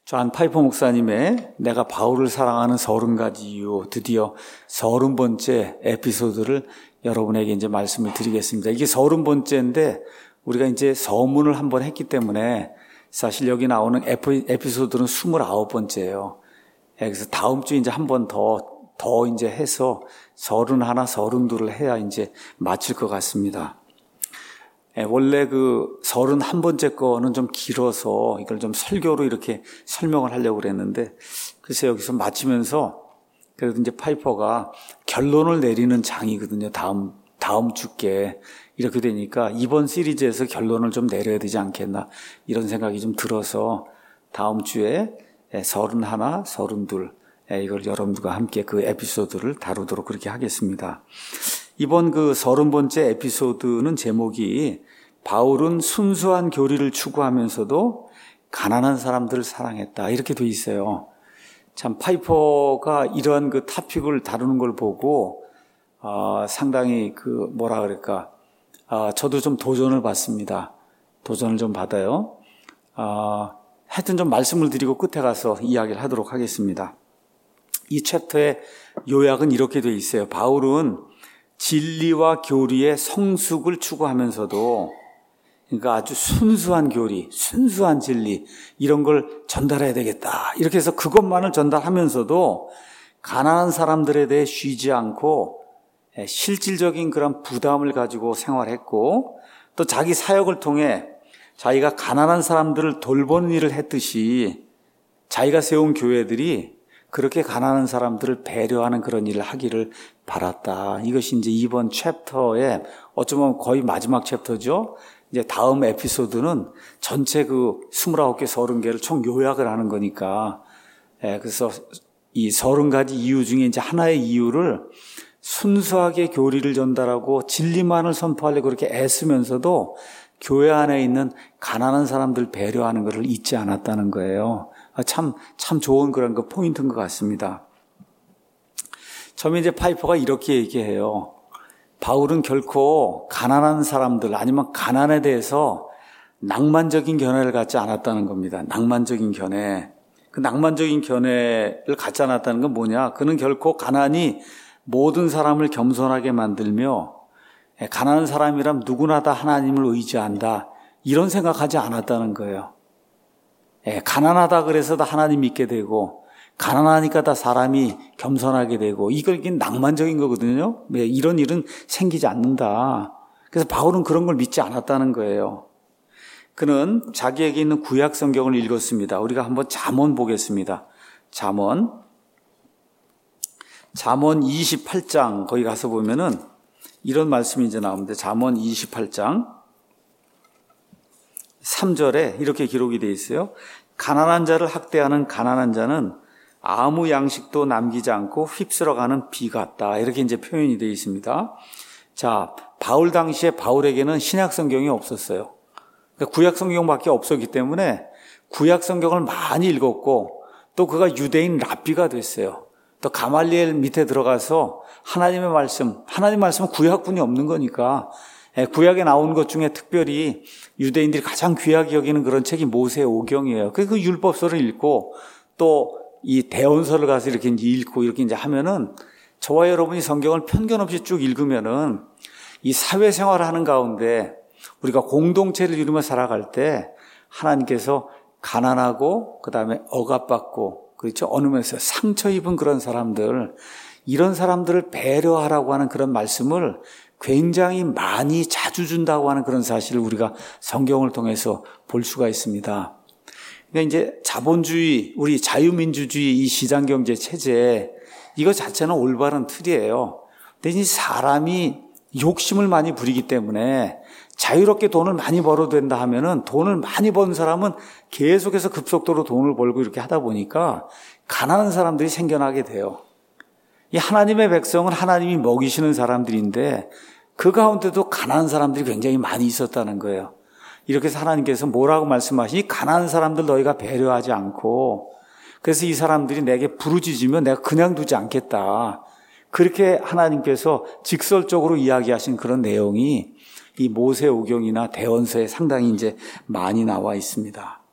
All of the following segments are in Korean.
존 파이퍼 목사님의 내가 바울을 사랑하는 30가지 이유, 드디어 30번째 에피소드를 여러분에게 이제 말씀을 드리겠습니다. 이게 30번째인데 우리가 이제 서문을 한번 했기 때문에 사실 여기 나오는 에피소드는 29번째예요. 그래서 다음 주에 이제 한 번 더 이제 해서 31, 32를 해야 이제 마칠 것 같습니다. 원래 그 31번째 거는 좀 길어서 이걸 좀 설교로 이렇게 설명을 하려고 그랬는데, 글쎄 여기서 마치면서 그래도 이제 파이퍼가 결론을 내리는 장이거든요. 다음 주께. 이렇게 되니까 이번 시리즈에서 결론을 좀 내려야 되지 않겠나, 이런 생각이 좀 들어서 다음 주에 31, 32, 이걸 여러분들과 함께 그 에피소드를 다루도록 그렇게 하겠습니다. 이번 그 30번째 에피소드는 제목이 바울은 순수한 교리를 추구하면서도 가난한 사람들을 사랑했다, 이렇게 돼 있어요. 참 파이퍼가 이러한 그 토픽을 다루는 걸 보고 상당히 그 뭐라 그럴까, 저도 좀 도전을 받습니다. 도전을 좀 받아요. 하여튼 좀 말씀을 드리고 끝에 가서 이야기를 하도록 하겠습니다. 이 챕터의 요약은 이렇게 돼 있어요. 바울은 진리와 교리의 성숙을 추구하면서도, 그러니까 아주 순수한 교리, 순수한 진리, 이런 걸 전달해야 되겠다, 이렇게 해서 그것만을 전달하면서도 가난한 사람들에 대해 쉬지 않고 실질적인 그런 부담을 가지고 생활했고, 또 자기 사역을 통해 자기가 가난한 사람들을 돌보는 일을 했듯이 자기가 세운 교회들이 그렇게 가난한 사람들을 배려하는 그런 일을 하기를 바랐다. 이것이 이제 이번 챕터의 어쩌면 거의 마지막 챕터죠. 이제 다음 에피소드는 전체 그 29개, 30개를 총 요약을 하는 거니까. 그래서 이 30가지 이유 중에 이제 하나의 이유를 순수하게 교리를 전달하고 진리만을 선포하려고 그렇게 애쓰면서도 교회 안에 있는 가난한 사람들 배려하는 것을 잊지 않았다는 거예요. 참 좋은 그런 그 포인트인 것 같습니다. 처음에 이제 파이퍼가 이렇게 얘기해요. 바울은 결코 가난한 사람들, 아니면 가난에 대해서 낭만적인 견해를 갖지 않았다는 겁니다. 낭만적인 견해. 그 낭만적인 견해를 갖지 않았다는 건 뭐냐? 그는 결코 가난이 모든 사람을 겸손하게 만들며 가난한 사람이라면 누구나 다 하나님을 의지한다, 이런 생각하지 않았다는 거예요. 가난하다 그래서 다 하나님 믿게 되고, 가난하니까 다 사람이 겸손하게 되고, 이게 낭만적인 거거든요. 이런 일은 생기지 않는다. 그래서 바울은 그런 걸 믿지 않았다는 거예요. 그는 자기에게 있는 구약 성경을 읽었습니다. 우리가 한번 잠언 보겠습니다. 잠언 28장 거기 가서 보면은 이런 말씀이 이제 나옵니다. 잠언 28장 3절에 이렇게 기록이 되어 있어요. 가난한 자를 학대하는 가난한 자는 아무 양식도 남기지 않고 휩쓸어가는 비 같다, 이렇게 이제 표현이 되어 있습니다. 자, 바울 당시에 바울에게는 신약 성경이 없었어요. 그러니까 구약 성경밖에 없었기 때문에 구약 성경을 많이 읽었고, 또 그가 유대인 랍비가 됐어요. 또 가말리엘 밑에 들어가서 하나님 말씀은 구약분이 없는 거니까 구약에 나온 것 중에 특별히 유대인들이 가장 귀하게 여기는 그런 책이 모세 오경이에요. 그 율법서를 읽고 또 이 대언서를 가서 이렇게 읽고 이렇게 이제 하면은, 저와 여러분이 성경을 편견 없이 쭉 읽으면은 이 사회생활을 하는 가운데 우리가 공동체를 이루며 살아갈 때 하나님께서 가난하고 그다음에 억압받고, 그렇죠, 어느 면에서 상처 입은 그런 사람들, 이런 사람들을 배려하라고 하는 그런 말씀을 굉장히 많이 자주 준다고 하는 그런 사실을 우리가 성경을 통해서 볼 수가 있습니다. 그러니까 이제 자본주의, 우리 자유민주주의 이 시장경제 체제, 이거 자체는 올바른 틀이에요. 근데 이 사람이 욕심을 많이 부리기 때문에 자유롭게 돈을 많이 벌어도 된다 하면은, 돈을 많이 번 사람은 계속해서 급속도로 돈을 벌고 이렇게 하다 보니까 가난한 사람들이 생겨나게 돼요. 이 하나님의 백성은 하나님이 먹이시는 사람들인데 그 가운데도 가난한 사람들이 굉장히 많이 있었다는 거예요. 이렇게 해서 하나님께서 뭐라고 말씀하시니, 가난한 사람들 너희가 배려하지 않고, 그래서 이 사람들이 내게 부르짖으면 내가 그냥 두지 않겠다, 그렇게 하나님께서 직설적으로 이야기하신 그런 내용이 이 모세오경이나 대언서에 상당히 이제 많이 나와 있습니다.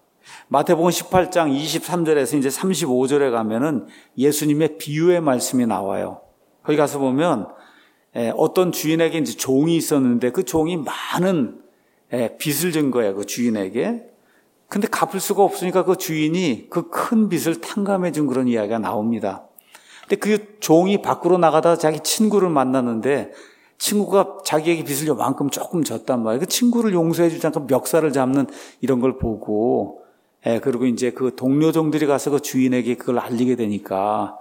마태복음 18장 23절에서 이제 35절에 가면은 예수님의 비유의 말씀이 나와요. 거기 가서 보면 어떤 주인에게 이제 종이 있었는데 그 종이 많은 빚을 진 거예요. 그 주인에게. 근데 갚을 수가 없으니까 그 주인이 그 큰 빚을 탕감해 준 그런 이야기가 나옵니다. 근데 그 종이 밖으로 나가다가 자기 친구를 만났는데 친구가 자기에게 빚을 요만큼 조금 졌단 말이에요. 그 친구를 용서해 주지 않고 멱살을 잡는 이런 걸 보고 그리고 이제 그 동료종들이 가서 그 주인에게 그걸 알리게 되니까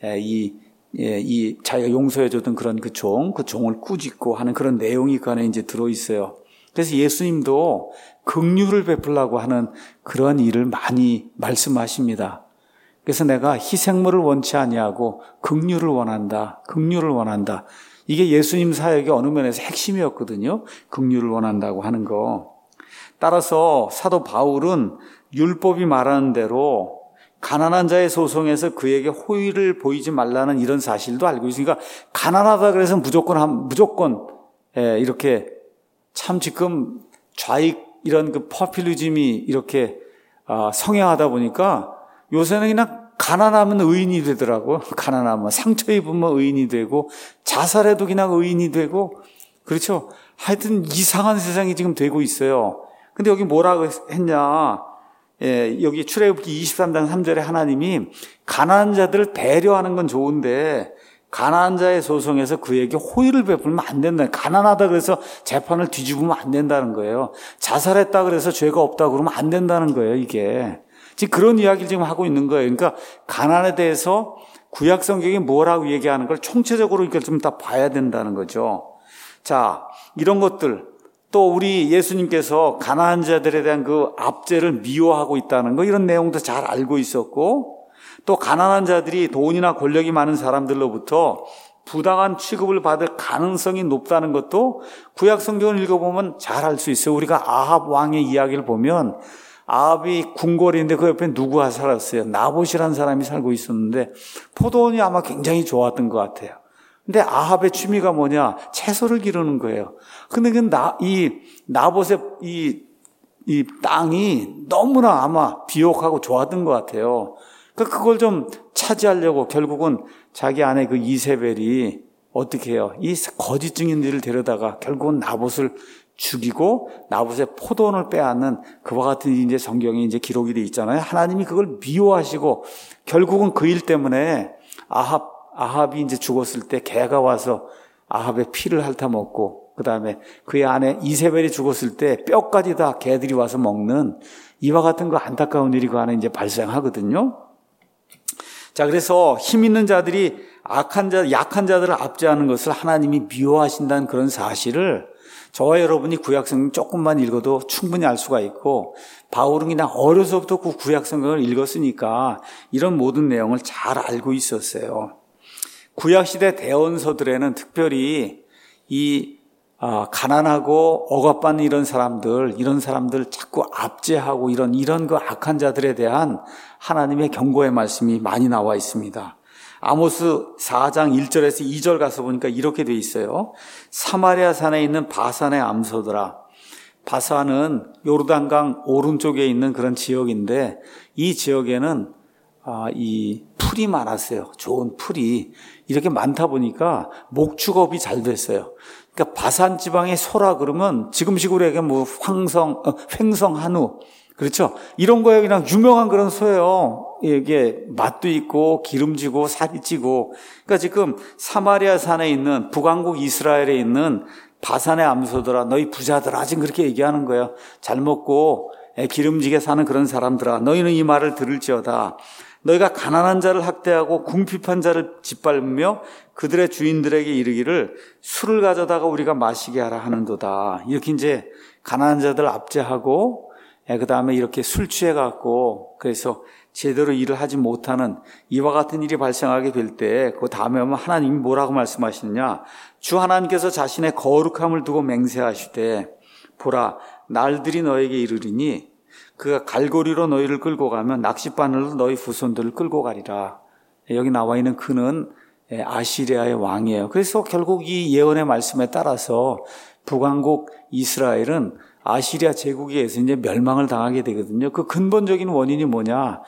이 자기가 용서해 줬던 그런 그 종을 꾸짖고 하는 그런 내용이 그 안에 이제 들어 있어요. 그래서 예수님도 긍휼을 베풀라고 하는 그런 일을 많이 말씀하십니다. 그래서 내가 희생물을 원치 아니하고 긍휼을 원한다. 긍휼을 원한다. 이게 예수님 사역의 어느 면에서 핵심이었거든요. 긍휼을 원한다고 하는 거. 따라서 사도 바울은 율법이 말하는 대로 가난한 자의 소송에서 그에게 호의를 보이지 말라는 이런 사실도 알고 있으니까 가난하다 그래서 무조건 이렇게 참 지금 좌익 이런 그 포퓰리즘이 이렇게 성행하다 보니까 요새는 그냥 가난하면 의인이 되더라고요. 가난하면 상처 입으면 의인이 되고 자살해도 그냥 의인이 되고 그렇죠. 하여튼 이상한 세상이 지금 되고 있어요. 근데 여기 뭐라고 했냐. 여기 출애굽기 23장 3절에 하나님이 가난한 자들을 배려하는 건 좋은데 가난한 자의 소송에서 그에게 호의를 베풀면 안 된다. 가난하다 그래서 재판을 뒤집으면 안 된다는 거예요. 자살했다 그래서 죄가 없다 그러면 안 된다는 거예요. 이게 지금 그런 이야기를 지금 하고 있는 거예요. 그러니까 가난에 대해서 구약 성경이 뭐라고 얘기하는 걸 총체적으로 이걸 좀 다 봐야 된다는 거죠. 자, 이런 것들 또 우리 예수님께서 가난한 자들에 대한 그 압제를 미워하고 있다는 거 이런 내용도 잘 알고 있었고 또 가난한 자들이 돈이나 권력이 많은 사람들로부터 부당한 취급을 받을 가능성이 높다는 것도 구약 성경을 읽어보면 잘 알 수 있어요. 우리가 아합 왕의 이야기를 보면 아합이 궁궐인데 그 옆에 누구가 살았어요? 나봇이라는 사람이 살고 있었는데 포도원이 아마 굉장히 좋았던 것 같아요. 근데 아합의 취미가 뭐냐? 채소를 기르는 거예요. 근데 이 나봇의 이 땅이 너무나 아마 비옥하고 좋았던 것 같아요. 그러니까 그걸 좀 차지하려고 결국은 자기 아내 그 이세벨이 어떻게 해요? 이 거짓 증인들을 데려다가 결국은 나봇을 죽이고 나봇의 포도원을 빼앗는 그와 같은 이제 성경에 이제 기록이 돼 있잖아요. 하나님이 그걸 미워하시고 결국은 그 일 때문에 아합이 이제 죽었을 때 개가 와서 아합의 피를 핥아먹고 그다음에 그의 아내 이세벨이 죽었을 때 뼈까지 다 개들이 와서 먹는 이와 같은 그 안타까운 일이 그 안에 이제 발생하거든요. 자, 그래서 힘 있는 자들이 약한 자들을 압제하는 것을 하나님이 미워하신다는 그런 사실을 저와 여러분이 구약성경 조금만 읽어도 충분히 알 수가 있고 바울은 그냥 어려서부터 그 구약성경을 읽었으니까 이런 모든 내용을 잘 알고 있었어요. 구약시대 대언서들에는 특별히 가난하고 억압받는 이런 사람들 자꾸 압제하고 이런 그 악한 자들에 대한 하나님의 경고의 말씀이 많이 나와 있습니다. 아모스 4장 1절에서 2절 가서 보니까 이렇게 돼 있어요. 사마리아 산에 있는 바산의 암소들아. 바산은 요르단강 오른쪽에 있는 그런 지역인데 이 지역에는 이 풀이 많았어요. 좋은 풀이 이렇게 많다 보니까 목축업이 잘 됐어요. 그러니까 바산 지방의 소라 그러면 지금식으로 얘기하면 뭐 횡성 한우 그렇죠? 이런 거에 그냥 유명한 그런 소예요. 이게 맛도 있고 기름지고 살이 찌고. 그러니까 지금 사마리아 산에 있는 북왕국 이스라엘에 있는 바산의 암소들아 너희 부자들아 지금 그렇게 얘기하는 거예요. 잘 먹고 기름지게 사는 그런 사람들아 너희는 이 말을 들을지어다. 너희가 가난한 자를 학대하고 궁핍한 자를 짓밟으며 그들의 주인들에게 이르기를 술을 가져다가 우리가 마시게 하라 하는도다. 이렇게 이제 가난한 자들 압제하고 그 다음에 이렇게 술 취해갖고 그래서 제대로 일을 하지 못하는 이와 같은 일이 발생하게 될 때 그 다음에 오면 하나님이 뭐라고 말씀하시느냐. 주 하나님께서 자신의 거룩함을 두고 맹세하시되 보라 날들이 너에게 이르리니 그가 갈고리로 너희를 끌고 가면 낚싯바늘로 너희 후손들을 끌고 가리라. 여기 나와 있는 그는 아시리아의 왕이에요. 그래서 결국 이 예언의 말씀에 따라서 북왕국 이스라엘은 아시리아 제국에 의해서 이제 멸망을 당하게 되거든요. 그 근본적인 원인이 뭐냐?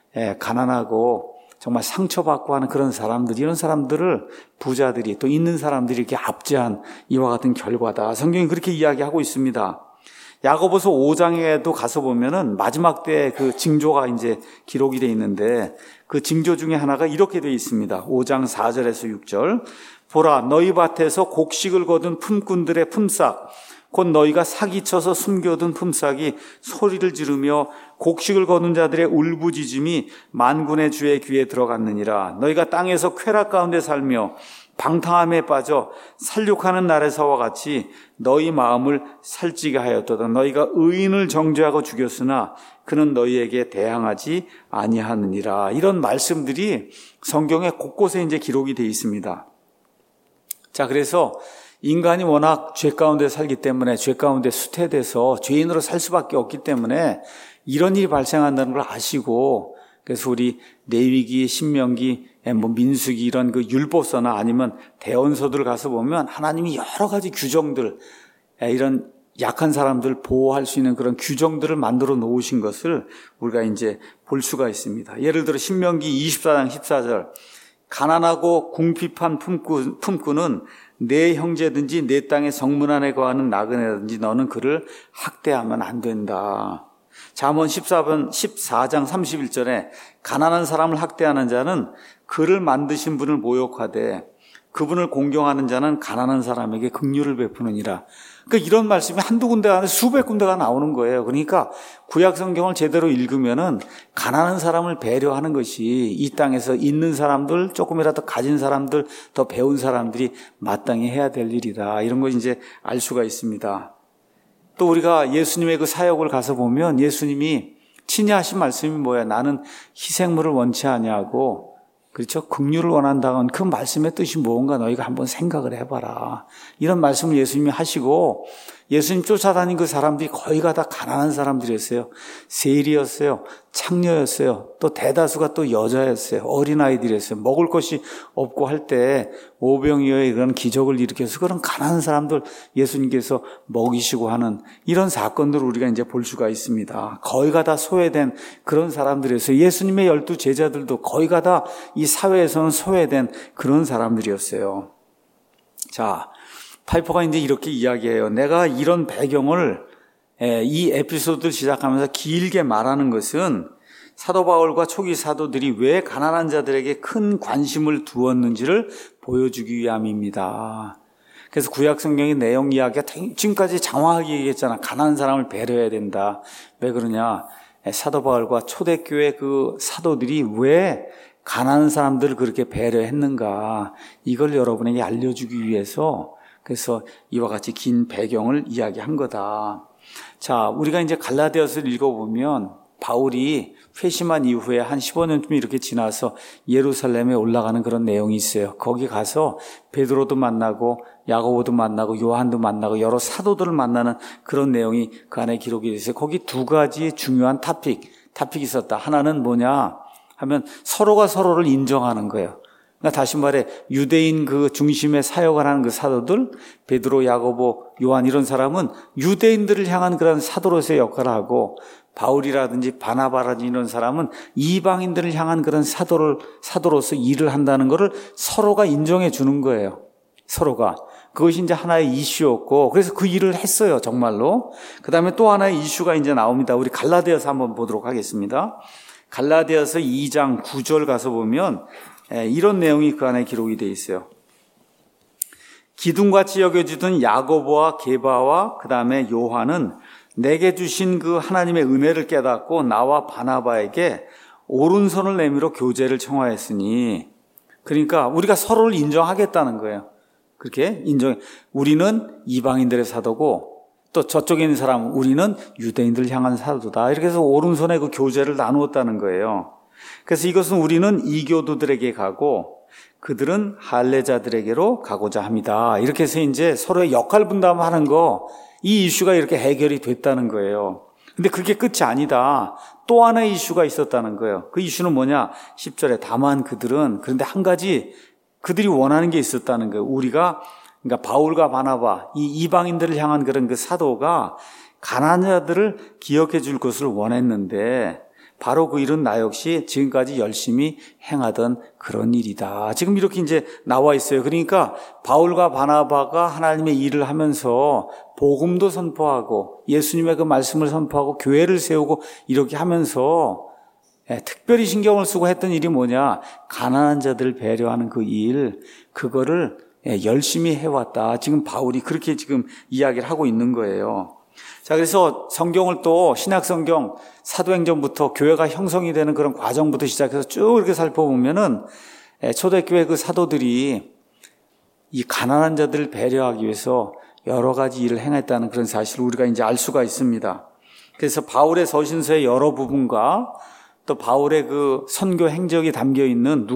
가난하고 정말 상처받고 하는 그런 사람들, 이런 사람들을 부자들이 또 있는 사람들이 이렇게 압제한 이와 같은 결과다. 성경이 그렇게 이야기하고 있습니다. 야고보서 5장에도 가서 보면은 마지막 때 그 징조가 이제 기록이 되어 있는데 그 징조 중에 하나가 이렇게 되어 있습니다. 5장 4절에서 6절. 보라, 너희 밭에서 곡식을 거둔 품꾼들의 품삯, 곧 너희가 사기쳐서 숨겨둔 품삯이 소리를 지르며 곡식을 거둔 자들의 울부짖음이 만군의 주의 귀에 들어갔느니라. 너희가 땅에서 쾌락 가운데 살며 방탕함에 빠져 살육하는 날에서와 같이 너희 마음을 살찌게 하였도다. 너희가 의인을 정죄하고 죽였으나 그는 너희에게 대항하지 아니하느니라. 이런 말씀들이 성경에 곳곳에 이제 기록이 되어 있습니다. 자, 그래서 인간이 워낙 죄 가운데 살기 때문에 죄 가운데 수태돼서 죄인으로 살 수밖에 없기 때문에 이런 일이 발생한다는 걸 아시고, 그래서 우리 레위기, 신명기, 민수기 이런 그 율법서나 아니면 대언서들 가서 보면 하나님이 여러 가지 규정들, 이런 약한 사람들 보호할 수 있는 그런 규정들을 만들어 놓으신 것을 우리가 이제 볼 수가 있습니다. 예를 들어 신명기 24장 14절. 가난하고 궁핍한 품꾼은 내 형제든지 내 땅의 성문 안에 거하는 나그네든지 너는 그를 학대하면 안 된다. 잠언 14장 31절에 가난한 사람을 학대하는 자는 그를 만드신 분을 모욕하되 그분을 공경하는 자는 가난한 사람에게 긍휼을 베푸느니라. 그러니까 이런 말씀이 한두 군데가 아니라 수백 군데가 나오는 거예요. 그러니까 구약 성경을 제대로 읽으면은 가난한 사람을 배려하는 것이 이 땅에서 있는 사람들, 조금이라도 가진 사람들, 더 배운 사람들이 마땅히 해야 될 일이다. 이런 걸 이제 알 수가 있습니다. 또 우리가 예수님의 그 사역을 가서 보면 예수님이 친히 하신 말씀이 뭐야? 나는 희생물을 원치 아니하고, 그렇죠? 긍휼을 원한다는 그 말씀의 뜻이 뭔가 너희가 한번 생각을 해봐라. 이런 말씀을 예수님이 하시고, 예수님 쫓아다닌 그 사람들이 거의 다 가난한 사람들이었어요. 세리였어요. 창녀였어요. 또 대다수가 또 여자였어요. 어린아이들이었어요. 먹을 것이 없고 할 때 오병이어의 그런 기적을 일으켜서 그런 가난한 사람들 예수님께서 먹이시고 하는 이런 사건들을 우리가 이제 볼 수가 있습니다. 거의 다 소외된 그런 사람들이었어요. 예수님의 12 제자들도 거의 다 이 사회에서는 소외된 그런 사람들이었어요. 자, 파이퍼가 이제 이렇게 이야기해요. 내가 이런 배경을 이 에피소드를 시작하면서 길게 말하는 것은 사도 바울과 초기 사도들이 왜 가난한 자들에게 큰 관심을 두었는지를 보여주기 위함입니다. 그래서 구약 성경의 내용 이야기가 지금까지 장황하게 얘기했잖아. 가난한 사람을 배려해야 된다. 왜 그러냐? 사도 바울과 초대교회 그 사도들이 왜 가난한 사람들을 그렇게 배려했는가? 이걸 여러분에게 알려주기 위해서 그래서 이와 같이 긴 배경을 이야기한 거다. 자, 우리가 이제 갈라디아서를 읽어보면 바울이 회심한 이후에 한 15년쯤 이렇게 지나서 예루살렘에 올라가는 그런 내용이 있어요. 거기 가서 베드로도 만나고 야고보도 만나고 요한도 만나고 여러 사도들을 만나는 그런 내용이 그 안에 기록이 되어 있어요. 거기 두 가지 중요한 타픽이 있었다. 하나는 뭐냐 하면 서로가 서로를 인정하는 거예요. 그러니까 다시 말해 유대인 그 중심의 사역을 하는 그 사도들, 베드로, 야고보, 요한 이런 사람은 유대인들을 향한 그런 사도로서의 역할을 하고 바울이라든지 바나바라든지 이런 사람은 이방인들을 향한 그런 사도로서 일을 한다는 것을 서로가 인정해 주는 거예요. 서로가. 그것이 이제 하나의 이슈였고 그래서 그 일을 했어요. 정말로. 그 다음에 또 하나의 이슈가 이제 나옵니다. 우리 갈라디아서 한번 보도록 하겠습니다. 갈라디아서 2장 9절 가서 보면 이런 내용이 그 안에 기록이 되어 있어요. 기둥같이 여겨지던 야고보와 게바와 그 다음에 요한은 내게 주신 그 하나님의 은혜를 깨닫고 나와 바나바에게 오른손을 내밀어 교제를 청하였으니 그러니까 우리가 서로를 인정하겠다는 거예요. 그렇게 우리는 이방인들의 사도고 또 저쪽에 있는 사람 우리는 유대인들을 향한 사도다. 이렇게 해서 오른손에 그 교제를 나누었다는 거예요. 그래서 이것은 우리는 이교도들에게 가고 그들은 할례자들에게로 가고자 합니다. 이렇게 해서 이제 서로의 역할 분담하는 거, 이 이슈가 이렇게 해결이 됐다는 거예요. 근데 그게 끝이 아니다. 또 하나의 이슈가 있었다는 거예요. 그 이슈는 뭐냐? 10절에 다만 그들은 그런데 한 가지 그들이 원하는 게 있었다는 거예요. 그러니까 바울과 바나바 이 이방인들을 향한 그런 그 사도가 가난한 자들을 기억해 줄 것을 원했는데 바로 그 일은 나 역시 지금까지 열심히 행하던 그런 일이다. 지금 이렇게 이제 나와 있어요. 그러니까 바울과 바나바가 하나님의 일을 하면서 복음도 선포하고 예수님의 그 말씀을 선포하고 교회를 세우고 이렇게 하면서 특별히 신경을 쓰고 했던 일이 뭐냐? 가난한 자들을 배려하는 그 일, 그거를 열심히 해왔다. 지금 바울이 그렇게 지금 이야기를 하고 있는 거예요. 자, 그래서 성경을 또 신약성경 사도행전부터 교회가 형성이 되는 그런 과정부터 시작해서 쭉 이렇게 살펴보면은 초대교회 그 사도들이 이 가난한 자들을 배려하기 위해서 여러 가지 일을 행했다는 그런 사실을 우리가 이제 알 수가 있습니다. 그래서 바울의 서신서의 여러 부분과 또 바울의 그 선교 행적이 담겨 있는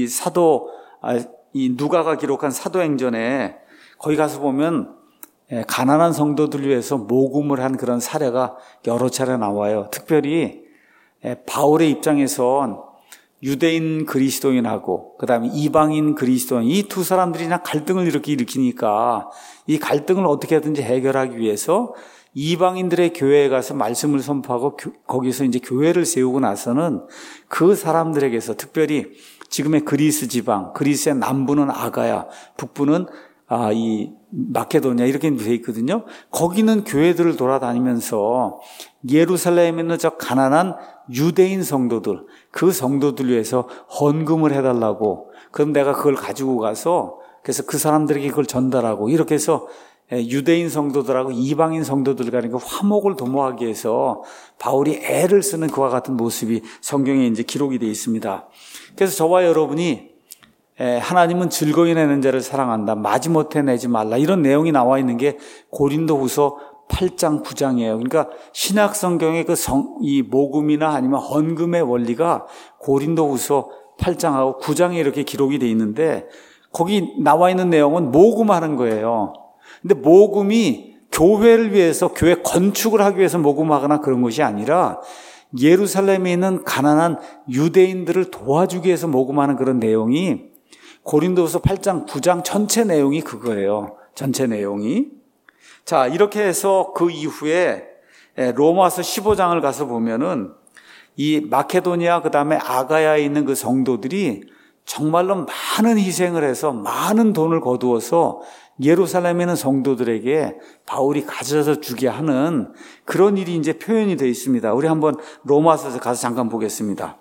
이 누가가 기록한 사도행전에 거기 가서 보면 가난한 성도들을 위해서 모금을 한 그런 사례가 여러 차례 나와요. 특별히 바울의 입장에선 유대인 그리스도인하고 그다음에 이방인 그리스도인 이 두 사람들이 그냥 갈등을 이렇게 일으키니까 이 갈등을 어떻게 하든지 해결하기 위해서 이방인들의 교회에 가서 말씀을 선포하고 거기서 이제 교회를 세우고 나서는 그 사람들에게서 특별히 지금의 그리스 지방, 그리스의 남부는 아가야, 북부는 이 마케도니아 이렇게 돼 있거든요. 거기는 교회들을 돌아다니면서 예루살렘에 있는 저 가난한 유대인 성도들, 그 성도들 위해서 헌금을 해달라고. 그럼 내가 그걸 가지고 가서 그래서 그 사람들에게 그걸 전달하고 이렇게 해서 유대인 성도들하고 이방인 성도들과 그 화목을 도모하기 위해서 바울이 애를 쓰는 그와 같은 모습이 성경에 이제 기록이 되어 있습니다. 그래서 저와 여러분이 하나님은 즐거이 내는 자를 사랑한다. 마지못해 내지 말라. 이런 내용이 나와 있는 게 고린도후서 8장 9장이에요. 그러니까 신약 성경의 이 모금이나 아니면 헌금의 원리가 고린도후서 8장하고 9장에 이렇게 기록이 돼 있는데 거기 나와 있는 내용은 모금하는 거예요. 근데 모금이 교회를 위해서 교회 건축을 하기 위해서 모금하거나 그런 것이 아니라 예루살렘에 있는 가난한 유대인들을 도와주기 위해서 모금하는 그런 내용이 고린도후서 8장 9장 전체 내용이 그거예요. 전체 내용이. 자, 이렇게 해서 그 이후에 로마서 15장을 가서 보면은 이 마케도니아 그다음에 아가야에 있는 그 성도들이 정말로 많은 희생을 해서 많은 돈을 거두어서 예루살렘에 있는 성도들에게 바울이 가져다 주게 하는 그런 일이 이제 표현이 되어 있습니다. 우리 한번 로마서에 가서 잠깐 보겠습니다.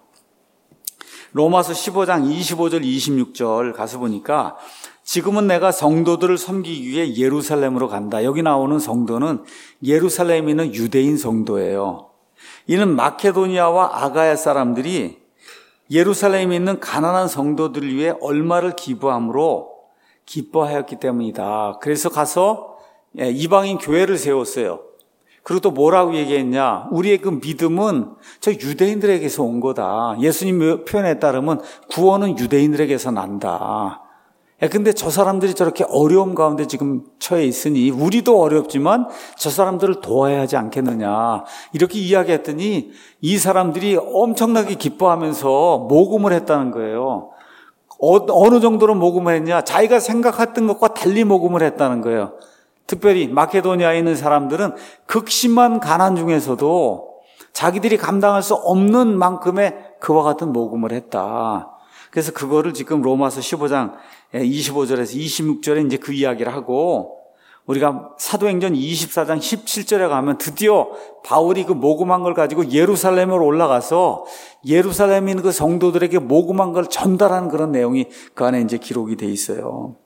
로마서 15장 25절 26절 가서 보니까 지금은 내가 성도들을 섬기기 위해 예루살렘으로 간다. 여기 나오는 성도는 예루살렘에 있는 유대인 성도예요. 이는 마케도니아와 아가야 사람들이 예루살렘에 있는 가난한 성도들을 위해 얼마를 기부함으로 기뻐하였기 때문이다. 그래서 가서 이방인 교회를 세웠어요. 그리고 또 뭐라고 얘기했냐? 우리의 그 믿음은 저 유대인들에게서 온 거다. 예수님 표현에 따르면 구원은 유대인들에게서 난다. 근데 저 사람들이 저렇게 어려움 가운데 지금 처해 있으니 우리도 어렵지만 저 사람들을 도와야 하지 않겠느냐. 이렇게 이야기했더니 이 사람들이 엄청나게 기뻐하면서 모금을 했다는 거예요. 어느 정도로 모금을 했냐? 자기가 생각했던 것과 달리 모금을 했다는 거예요. 특별히 마케도니아에 있는 사람들은 극심한 가난 중에서도 자기들이 감당할 수 없는 만큼의 그와 같은 모금을 했다. 그래서 그거를 지금 로마서 15장 25절에서 26절에 이제 그 이야기를 하고 우리가 사도행전 24장 17절에 가면 드디어 바울이 그 모금한 걸 가지고 예루살렘으로 올라가서 예루살렘에 있는 그 성도들에게 모금한 걸 전달하는 그런 내용이 그 안에 이제 기록이 돼 있어요.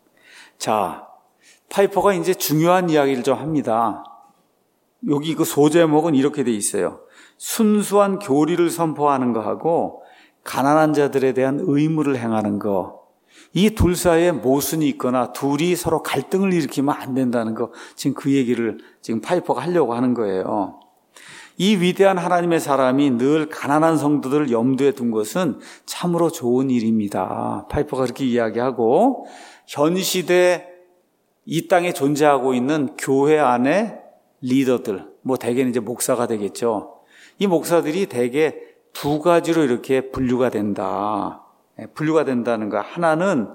자, 파이퍼가 이제 중요한 이야기를 좀 합니다. 여기 그 소제목은 이렇게 돼 있어요. 순수한 교리를 선포하는 거하고 가난한 자들에 대한 의무를 행하는 거. 이 둘 사이에 모순이 있거나 둘이 서로 갈등을 일으키면 안 된다는 거. 지금 그 얘기를 지금 파이퍼가 하려고 하는 거예요. 이 위대한 하나님의 사람이 늘 가난한 성도들을 염두에 둔 것은 참으로 좋은 일입니다. 파이퍼가 그렇게 이야기하고 현 시대 이 땅에 존재하고 있는 교회 안에 리더들, 대개는 이제 목사가 되겠죠. 이 목사들이 대개 두 가지로 이렇게 분류가 된다. 분류가 된다는 거. 하나는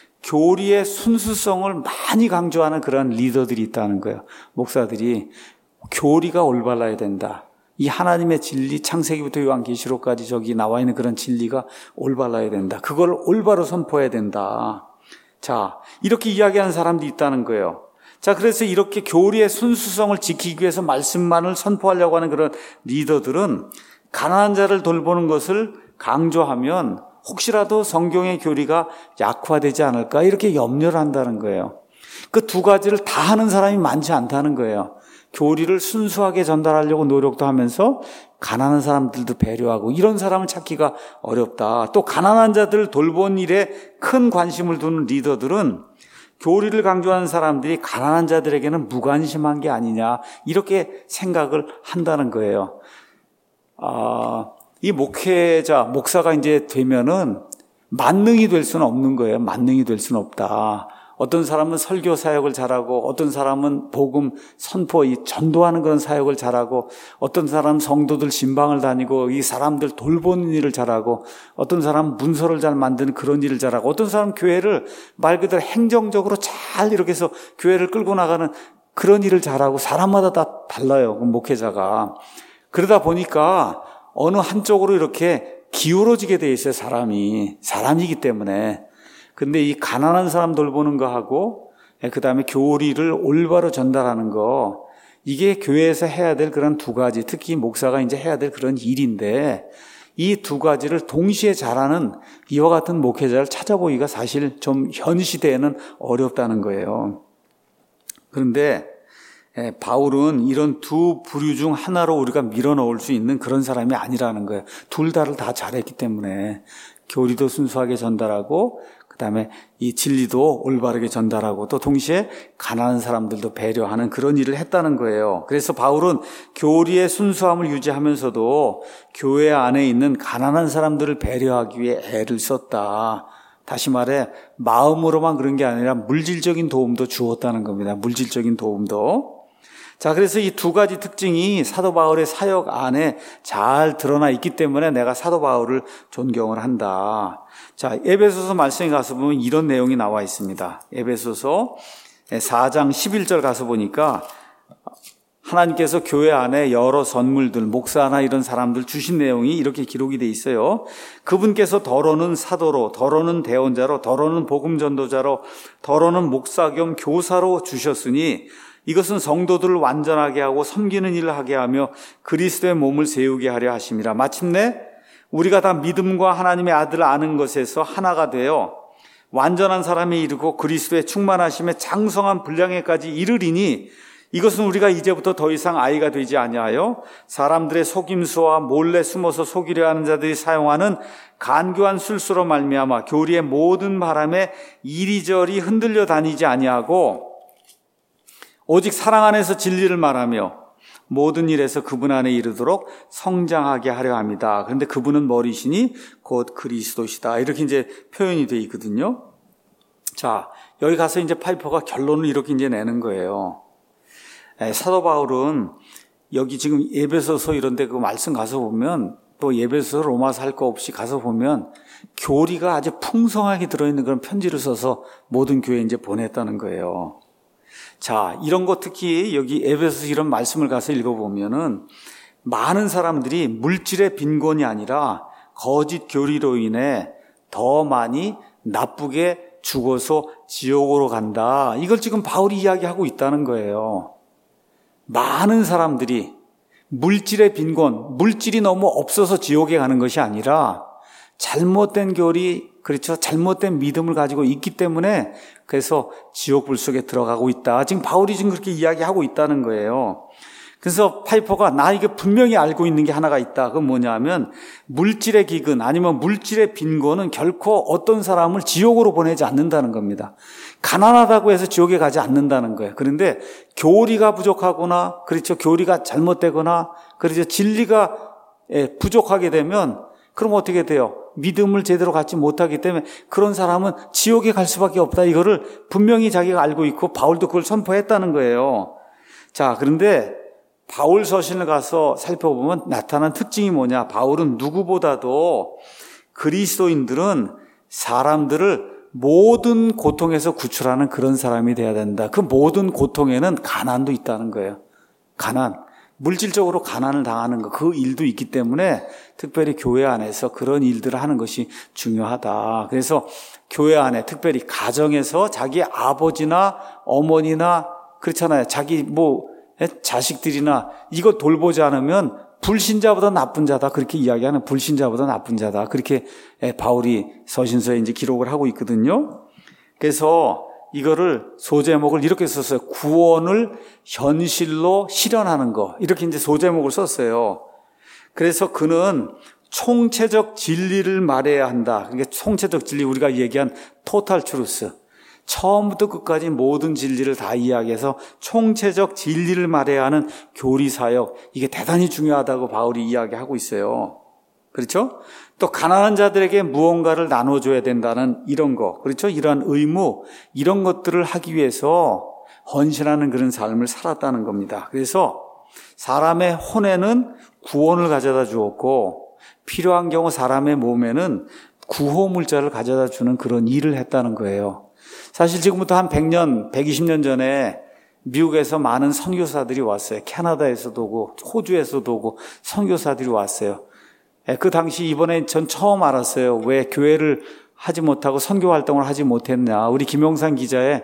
교리의 순수성을 많이 강조하는 그런 리더들이 있다는 거예요. 목사들이. 교리가 올바라야 된다. 이 하나님의 진리, 창세기부터 요한계시록까지 저기 나와 있는 그런 진리가 올바라야 된다. 그걸 올바로 선포해야 된다. 자, 이렇게 이야기하는 사람도 있다는 거예요. 자, 그래서 이렇게 교리의 순수성을 지키기 위해서 말씀만을 선포하려고 하는 그런 리더들은 가난한 자를 돌보는 것을 강조하면 혹시라도 성경의 교리가 약화되지 않을까 이렇게 염려를 한다는 거예요. 그 두 가지를 다 하는 사람이 많지 않다는 거예요. 교리를 순수하게 전달하려고 노력도 하면서 가난한 사람들도 배려하고 이런 사람을 찾기가 어렵다. 또 가난한 자들을 돌보는 일에 큰 관심을 두는 리더들은 교리를 강조하는 사람들이 가난한 자들에게는 무관심한 게 아니냐 이렇게 생각을 한다는 거예요. 이 목사가 이제 되면은 만능이 될 수는 없는 거예요. 만능이 될 수는 없다. 어떤 사람은 설교 사역을 잘하고 어떤 사람은 복음 선포, 전도하는 그런 사역을 잘하고 어떤 사람은 성도들 신방을 다니고 이 사람들 돌보는 일을 잘하고 어떤 사람은 문서를 잘 만드는 그런 일을 잘하고 어떤 사람은 교회를 말 그대로 행정적으로 잘 이렇게 해서 교회를 끌고 나가는 그런 일을 잘하고 사람마다 다 달라요. 목회자가. 그러다 보니까 어느 한쪽으로 이렇게 기울어지게 돼 있어요. 사람이기 때문에. 근데 이 가난한 사람 돌보는 거 하고 그다음에 교리를 올바로 전달하는 거 이게 교회에서 해야 될 그런 두 가지, 특히 목사가 이제 해야 될 그런 일인데 이 두 가지를 동시에 잘하는 이와 같은 목회자를 찾아보기가 사실 좀 현 시대에는 어렵다는 거예요. 그런데 바울은 이런 두 부류 중 하나로 우리가 밀어넣을 수 있는 그런 사람이 아니라는 거예요. 둘 다를 다 잘했기 때문에 교리도 순수하게 전달하고 그다음에 이 진리도 올바르게 전달하고 또 동시에 가난한 사람들도 배려하는 그런 일을 했다는 거예요. 그래서 바울은 교리의 순수함을 유지하면서도 교회 안에 있는 가난한 사람들을 배려하기 위해 애를 썼다. 다시 말해 마음으로만 그런 게 아니라 물질적인 도움도 주었다는 겁니다. 물질적인 도움도. 자, 그래서 이 두 가지 특징이 사도 바울의 사역 안에 잘 드러나 있기 때문에 내가 사도 바울을 존경을 한다. 자, 에베소서 말씀에 가서 보면 이런 내용이 나와 있습니다. 에베소서 4장 11절 가서 보니까 하나님께서 교회 안에 여러 선물들, 목사나 이런 사람들 주신 내용이 이렇게 기록이 돼 있어요. 그분께서 더러는 사도로, 더러는 대언자로, 더러는 복음 전도자로, 더러는 목사 겸 교사로 주셨으니 이것은 성도들을 완전하게 하고 섬기는 일을 하게 하며 그리스도의 몸을 세우게 하려 하심이라. 마침내 우리가 다 믿음과 하나님의 아들을 아는 것에서 하나가 되어 완전한 사람에 이르고 그리스도의 충만하심에 장성한 분량에까지 이르리니 이것은 우리가 이제부터 더 이상 아이가 되지 아니하여 사람들의 속임수와 몰래 숨어서 속이려 하는 자들이 사용하는 간교한 술수로 말미암아 교리의 모든 바람에 이리저리 흔들려 다니지 아니하고 오직 사랑 안에서 진리를 말하며 모든 일에서 그분 안에 이르도록 성장하게 하려 합니다. 그런데 그분은 머리시니 곧 그리스도시다. 이렇게 이제 표현이 되어 있거든요. 자, 여기 가서 이제 파이퍼가 결론을 이렇게 이제 내는 거예요. 사도 바울은 여기 지금 에베소서 이런 데 그 말씀 가서 보면 또 에베소서 로마서 할 거 없이 가서 보면 교리가 아주 풍성하게 들어있는 그런 편지를 써서 모든 교회에 이제 보냈다는 거예요. 자, 이런 거 특히 여기 에베소서 이런 말씀을 가서 읽어보면은 많은 사람들이 물질의 빈곤이 아니라 거짓 교리로 인해 더 많이 나쁘게 죽어서 지옥으로 간다. 이걸 지금 바울이 이야기하고 있다는 거예요. 많은 사람들이 물질의 빈곤, 물질이 너무 없어서 지옥에 가는 것이 아니라 잘못된 교리, 그렇죠. 잘못된 믿음을 가지고 있기 때문에 그래서 지옥불 속에 들어가고 있다. 지금 바울이 지금 그렇게 이야기하고 있다는 거예요. 그래서 파이퍼가 나 이게 분명히 알고 있는 게 하나가 있다. 그건 뭐냐면 물질의 기근 아니면 물질의 빈곤은 결코 어떤 사람을 지옥으로 보내지 않는다는 겁니다. 가난하다고 해서 지옥에 가지 않는다는 거예요. 그런데 교리가 부족하거나 그렇죠. 교리가 잘못되거나 그렇죠. 진리가 부족하게 되면 그럼 어떻게 돼요? 믿음을 제대로 갖지 못하기 때문에 그런 사람은 지옥에 갈 수밖에 없다. 이거를 분명히 자기가 알고 있고 바울도 그걸 선포했다는 거예요. 자, 그런데 바울 서신을 가서 살펴보면 나타난 특징이 뭐냐? 바울은 누구보다도 그리스도인들은 사람들을 모든 고통에서 구출하는 그런 사람이 돼야 된다. 그 모든 고통에는 가난도 있다는 거예요. 가난, 물질적으로 가난을 당하는 거, 그 일도 있기 때문에 특별히 교회 안에서 그런 일들을 하는 것이 중요하다. 그래서 교회 안에 특별히 가정에서 자기 아버지나 어머니나 그렇잖아요. 자기 자식들이나 이거 돌보지 않으면 불신자보다 나쁜 자다. 그렇게 이야기하는 불신자보다 나쁜 자다. 그렇게 바울이 서신서에 이제 기록을 하고 있거든요. 그래서 이거를 소제목을 이렇게 썼어요. 구원을 현실로 실현하는 거. 이렇게 이제 소제목을 썼어요. 그래서 그는 총체적 진리를 말해야 한다. 그러니까 총체적 진리, 우리가 얘기한 토탈 트루스. 처음부터 끝까지 모든 진리를 다 이야기해서 총체적 진리를 말해야 하는 교리 사역. 이게 대단히 중요하다고 바울이 이야기하고 있어요. 그렇죠? 또 가난한 자들에게 무언가를 나눠줘야 된다는 이런 거. 그렇죠? 이러한 의무, 이런 것들을 하기 위해서 헌신하는 그런 삶을 살았다는 겁니다. 그래서 사람의 혼에는 구원을 가져다 주었고 필요한 경우 사람의 몸에는 구호물자를 가져다 주는 그런 일을 했다는 거예요. 사실 지금부터 한 100년, 120년 전에 미국에서 많은 선교사들이 왔어요. 캐나다에서도 오고 호주에서도 오고 선교사들이 왔어요. 그 당시 이번에 전 처음 알았어요. 왜 교회를 하지 못하고 선교 활동을 하지 못했냐. 우리 김용산 기자의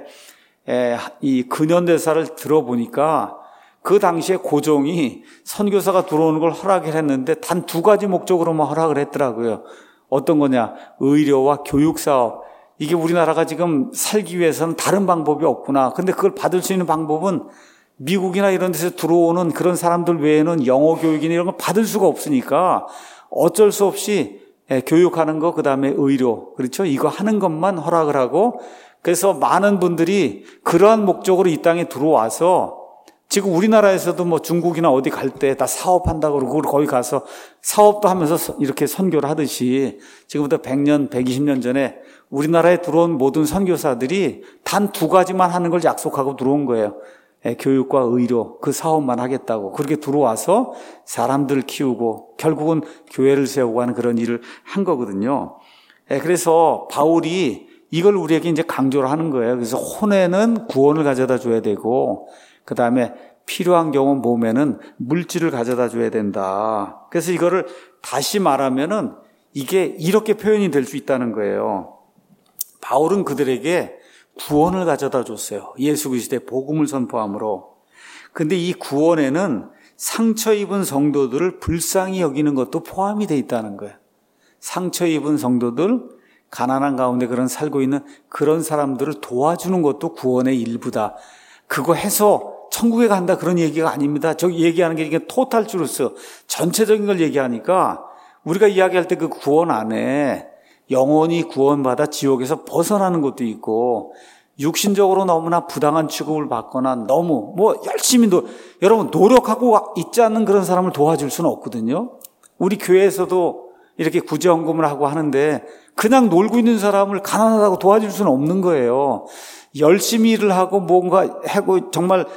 이 근현대사를 들어보니까 그 당시에 고종이 선교사가 들어오는 걸 허락을 했는데 단 2가지 목적으로만 허락을 했더라고요. 어떤 거냐? 의료와 교육사업. 이게 우리나라가 지금 살기 위해서는 다른 방법이 없구나. 근데 그걸 받을 수 있는 방법은 미국이나 이런 데서 들어오는 그런 사람들 외에는 영어 교육이나 이런 걸 받을 수가 없으니까 어쩔 수 없이 교육하는 거, 그 다음에 의료, 그렇죠? 이거 하는 것만 허락을 하고, 그래서 많은 분들이 그러한 목적으로 이 땅에 들어와서 지금 우리나라에서도 중국이나 어디 갈 때 다 사업한다고 그러고 거기 가서 사업도 하면서 이렇게 선교를 하듯이 지금부터 100년, 120년 전에 우리나라에 들어온 모든 선교사들이 단 2가지만 하는 걸 약속하고 들어온 거예요. 교육과 의료, 그 사업만 하겠다고. 그렇게 들어와서 사람들 키우고 결국은 교회를 세우고 하는 그런 일을 한 거거든요. 그래서 바울이 이걸 우리에게 이제 강조를 하는 거예요. 그래서 혼에는 구원을 가져다 줘야 되고, 그 다음에 필요한 경우 몸에는 물질을 가져다 줘야 된다. 그래서 이거를 다시 말하면은 이게 이렇게 표현이 될 수 있다는 거예요. 바울은 그들에게 구원을 가져다 줬어요. 예수 그리스도의 복음을 선포함으로. 근데 이 구원에는 상처 입은 성도들을 불쌍히 여기는 것도 포함이 돼 있다는 거예요. 상처 입은 성도들, 가난한 가운데 그런 살고 있는 그런 사람들을 도와주는 것도 구원의 일부다. 그거 해서 천국에 간다 그런 얘기가 아닙니다. 저기 얘기하는 게 이게 토탈 트루스, 전체적인 걸 얘기하니까 우리가 이야기할 때 그 구원 안에 영원히 구원받아 지옥에서 벗어나는 것도 있고, 육신적으로 너무나 부당한 취급을 받거나 너무 열심히 여러분 노력하고 있지 않는 그런 사람을 도와줄 수는 없거든요. 우리 교회에서도 이렇게 구제헌금을 하고 하는데 그냥 놀고 있는 사람을 가난하다고 도와줄 수는 없는 거예요. 열심히 일을 하고 뭔가 하고 정말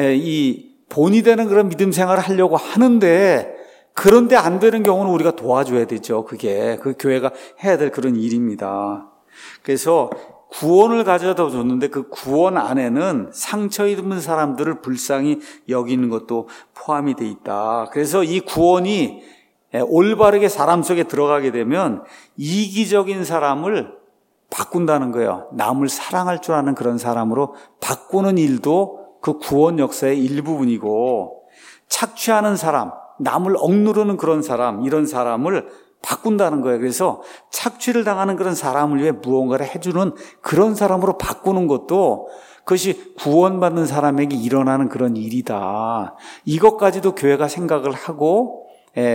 이 본이 되는 그런 믿음 생활을 하려고 하는데, 그런데 안 되는 경우는 우리가 도와줘야 되죠. 그게 그 교회가 해야 될 그런 일입니다. 그래서 구원을 가져다 줬는데 그 구원 안에는 상처 입은 사람들을 불쌍히 여기는 것도 포함이 돼 있다. 그래서 이 구원이 올바르게 사람 속에 들어가게 되면 이기적인 사람을 바꾼다는 거예요. 남을 사랑할 줄 아는 그런 사람으로 바꾸는 일도 그 구원 역사의 일부분이고, 착취하는 사람, 남을 억누르는 그런 사람, 이런 사람을 바꾼다는 거예요. 그래서 착취를 당하는 그런 사람을 위해 무언가를 해주는 그런 사람으로 바꾸는 것도 그것이 구원받는 사람에게 일어나는 그런 일이다. 이것까지도 교회가 생각을 하고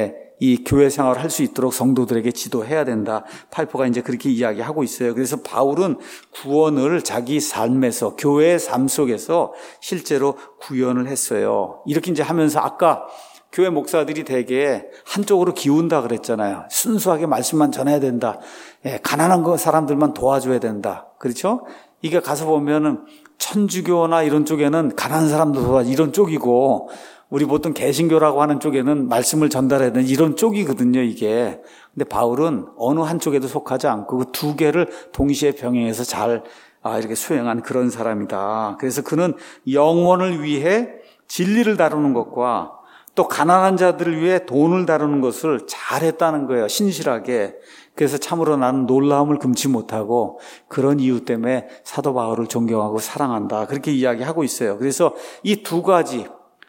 이 교회 생활을 할 수 있도록 성도들에게 지도해야 된다. 팔포가 이제 그렇게 이야기하고 있어요. 그래서 바울은 구원을 자기 삶에서, 교회의 삶 속에서 실제로 구현을 했어요. 이렇게 이제 하면서 아까 교회 목사들이 되게 한쪽으로 기운다 그랬잖아요. 순수하게 말씀만 전해야 된다. 가난한 사람들만 도와줘야 된다. 그렇죠? 이게 가서 보면은 천주교나 이런 쪽에는 가난한 사람들 도와줘 이런 쪽이고, 우리 보통 개신교라고 하는 쪽에는 말씀을 전달해야 되는 이런 쪽이거든요, 이게. 근데 바울은 어느 한쪽에도 속하지 않고 그 2개를 동시에 병행해서 잘 이렇게 수행한 그런 사람이다. 그래서 그는 영혼을 위해 진리를 다루는 것과 또 가난한 자들을 위해 돈을 다루는 것을 잘했다는 거예요. 신실하게. 그래서 참으로 나는 놀라움을 금치 못하고 그런 이유 때문에 사도 바울을 존경하고 사랑한다. 그렇게 이야기하고 있어요. 그래서 이 두 가지,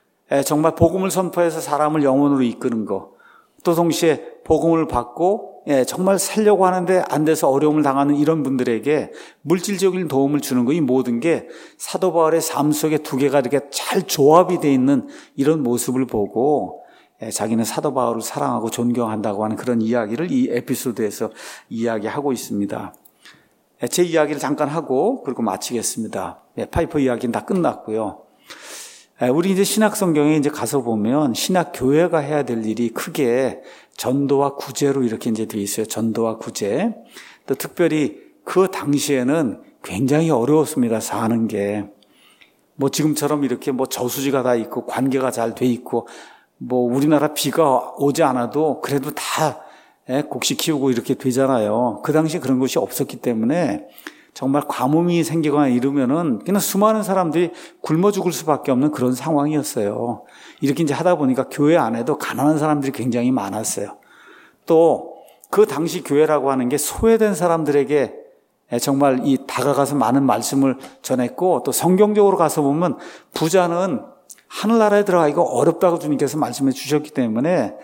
정말 복음을 선포해서 사람을 영혼으로 이끄는 것, 또 동시에 복음을 받고 정말 살려고 하는데 안 돼서 어려움을 당하는 이런 분들에게 물질적인 도움을 주는 거, 이 모든 게 사도 바울의 삶 속에 두 개가 이렇게 잘 조합이 되어 있는 이런 모습을 보고 자기는 사도 바울을 사랑하고 존경한다고 하는 그런 이야기를 이 에피소드에서 이야기하고 있습니다. 제 이야기를 잠깐 하고 그리고 마치겠습니다. 파이퍼 이야기는 다 끝났고요. 우리 이제 신약 성경에 이제 가서 보면 신약 교회가 해야 될 일이 크게 전도와 구제로 이렇게 이제 되어 있어요. 전도와 구제. 또 특별히 그 당시에는 굉장히 어려웠습니다. 사는 게. 뭐 지금처럼 이렇게 뭐 저수지가 다 있고 관계가 잘 돼 있고 뭐 우리나라 비가 오지 않아도 그래도 다 곡식 키우고 이렇게 되잖아요. 그 당시에 그런 것이 없었기 때문에 정말 가뭄이 생기거나 이러면은 그냥 수많은 사람들이 굶어 죽을 수밖에 없는 그런 상황이었어요. 이렇게 이제 하다 보니까 교회 안에도 가난한 사람들이 굉장히 많았어요. 또 그 당시 교회라고 하는 게 소외된 사람들에게 정말 이 다가가서 많은 말씀을 전했고, 또 성경적으로 가서 보면 부자는 하늘나라에 들어가기가 어렵다고 주님께서 말씀해 주셨기 때문에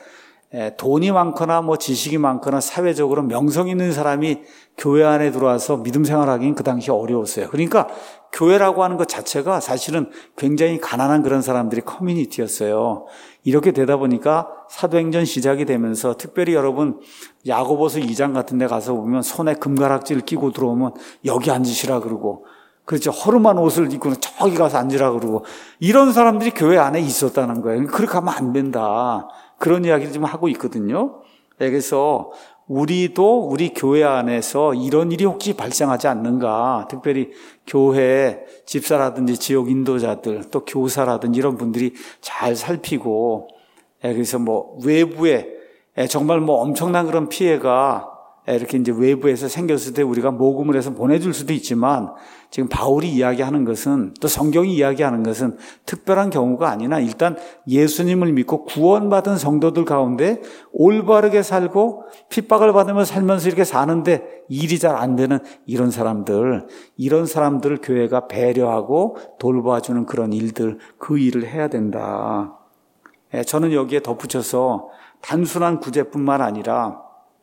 돈이 많거나 뭐 지식이 많거나 사회적으로 명성 있는 사람이 교회 안에 들어와서 믿음 생활하기는 그 당시에 어려웠어요. 그러니까 교회라고 하는 것 자체가 사실은 굉장히 가난한 그런 사람들의 커뮤니티였어요. 이렇게 되다 보니까 사도행전 시작이 되면서 특별히 여러분 야고보서 2장 같은 데 가서 보면 손에 금가락지를 끼고 들어오면 여기 앉으시라 그러고, 그렇죠. 허름한 옷을 입고는 저기 가서 앉으라 그러고, 이런 사람들이 교회 안에 있었다는 거예요. 그렇게 하면 안 된다. 그런 이야기를 좀 하고 있거든요. 그래서 우리도 우리 교회 안에서 이런 일이 혹시 발생하지 않는가, 특별히 교회 집사라든지 지역 인도자들 또 교사라든지 이런 분들이 잘 살피고, 그래서 뭐 외부에 정말 뭐 엄청난 그런 피해가 이렇게 이제 외부에서 생겼을 때 우리가 모금을 해서 보내줄 수도 있지만, 지금 바울이 이야기하는 것은, 또 성경이 이야기하는 것은 특별한 경우가 아니나 일단 예수님을 믿고 구원받은 성도들 가운데 올바르게 살고 핍박을 받으며 살면서 이렇게 사는데 일이 잘 안 되는 이런 사람들을 교회가 배려하고 돌봐주는 그런 일들, 그 일을 해야 된다. 저는 여기에 덧붙여서 단순한 구제뿐만 아니라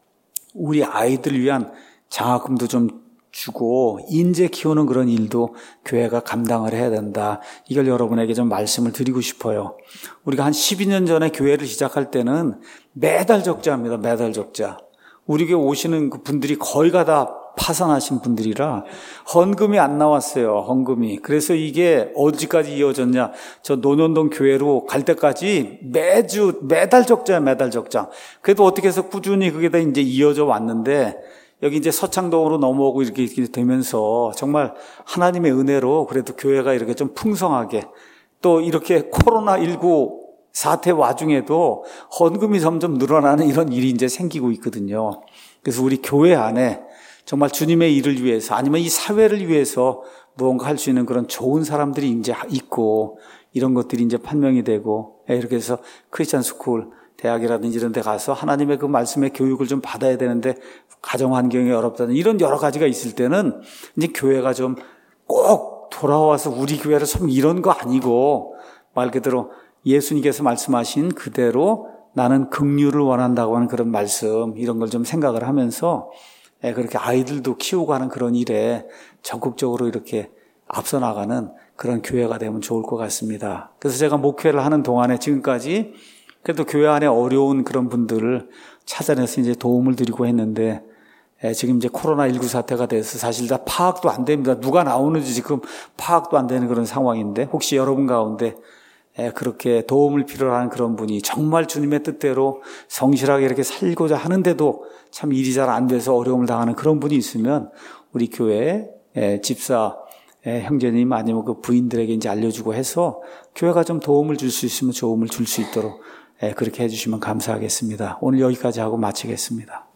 우리 아이들 위한 장학금도 좀 주고 인재 키우는 그런 일도 교회가 감당을 해야 된다. 이걸 여러분에게 좀 말씀을 드리고 싶어요. 우리가 한 12년 전에 교회를 시작할 때는 매달 적자입니다. 매달 적자. 우리 교회 오시는 그 분들이 거의가 다 파산하신 분들이라 헌금이 안 나왔어요. 헌금이. 그래서 이게 어디까지 이어졌냐. 저 논현동 교회로 갈 때까지 매달 적자야, 매달 적자. 그래도 어떻게 해서 꾸준히 그게 다 이제 이어져 왔는데, 여기 이제 서창동으로 넘어오고 이렇게 되면서 정말 하나님의 은혜로 그래도 교회가 이렇게 좀 풍성하게, 또 이렇게 코로나19 사태 와중에도 헌금이 점점 늘어나는 이런 일이 이제 생기고 있거든요. 그래서 우리 교회 안에 정말 주님의 일을 위해서, 아니면 이 사회를 위해서 무언가 할 수 있는 그런 좋은 사람들이 이제 있고, 이런 것들이 이제 판명이 되고, 이렇게 해서 크리스찬 스쿨, 대학이라든지 이런 데 가서 하나님의 그 말씀의 교육을 좀 받아야 되는데 가정 환경이 어렵다는 이런 여러 가지가 있을 때는 이제 교회가 좀 꼭 돌아와서 우리 교회를 좀 이런 거 아니고, 말 그대로 예수님께서 말씀하신 그대로 나는 긍휼을 원한다고 하는 그런 말씀, 이런 걸 좀 생각을 하면서 그렇게 아이들도 키우고 하는 그런 일에 적극적으로 이렇게 앞서 나가는 그런 교회가 되면 좋을 것 같습니다. 그래서 제가 목회를 하는 동안에 지금까지 그래도 교회 안에 어려운 그런 분들을 찾아내서 이제 도움을 드리고 했는데, 지금 이제 코로나19 사태가 돼서 사실 다 파악도 안 됩니다. 누가 나오는지 지금 파악도 안 되는 그런 상황인데, 혹시 여러분 가운데 그렇게 도움을 필요로 하는 그런 분이 정말 주님의 뜻대로 성실하게 이렇게 살고자 하는데도 참 일이 잘 안 돼서 어려움을 당하는 그런 분이 있으면 우리 교회 집사 형제님 아니면 그 부인들에게 이제 알려주고 해서 교회가 좀 도움을 줄 수 있으면 도움을 줄 수 있도록 그렇게 해주시면 감사하겠습니다. 오늘 여기까지 하고 마치겠습니다.